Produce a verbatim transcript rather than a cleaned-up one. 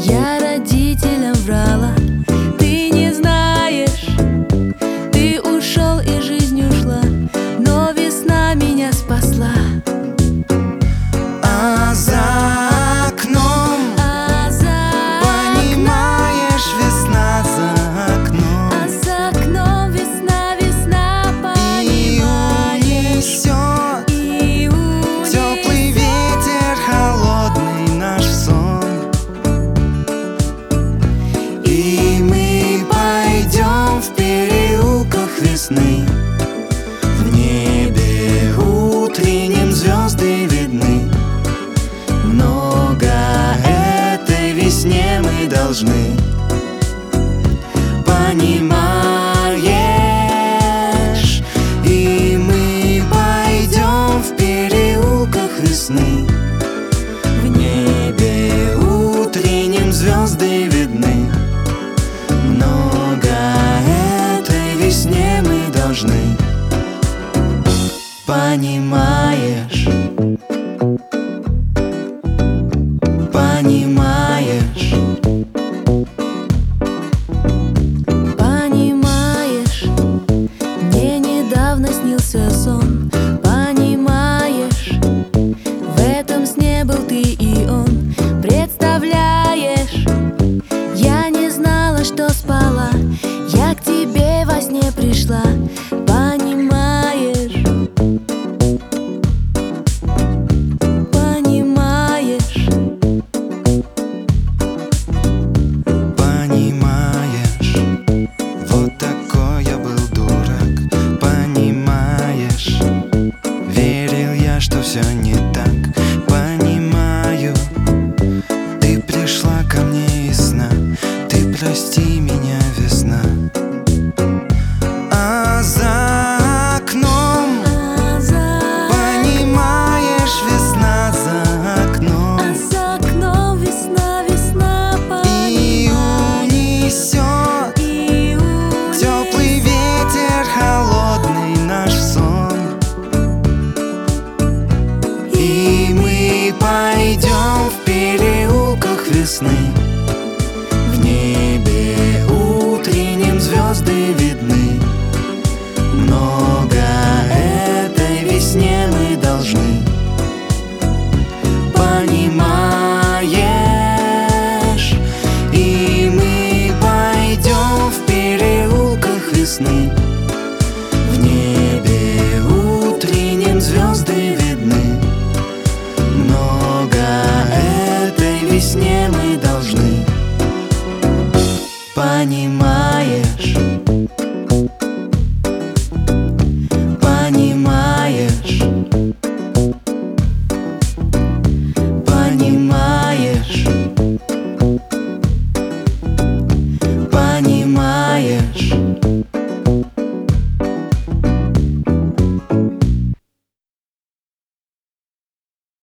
Я родителям врала, ты не знаешь. Ты ушел и жизнь ушла, но весна меня спасла. А за окном, А за понимаешь, весна за окном, А за окном весна, весна, и понимаешь. унесет И унесет теплый ветер, холодный наш сон. И мы пойдем в переулках весны. В небе утренним звезды видны. Много этой весне мы должны. Понимаешь? И мы пойдем в переулках весны. В небе утренним звезды видны. Много этой весне мы должны. Понимаешь? Понимаешь? Понимаешь, мне недавно снился сон. Понимаешь, в этом сне был ты и он. Представляешь, я не знала, что спала. Я к тебе во сне пришла. Понимаешь? Понимаешь? Понимаешь? Вот такой я был дурак. Понимаешь? Верил я, что все не так. Понимаю, ты пришла ко мне из сна. Ты прости меня, весна. А за окном, А за понимаешь, весна за окном, А за окном весна, весна, и унесет И унесет теплый ветер, холодный наш сон. И мы пойдем в переулках весны. В небе утренним звезды видны. Много этой весне мы должны. Понимаешь? И мы пойдем в переулках весны.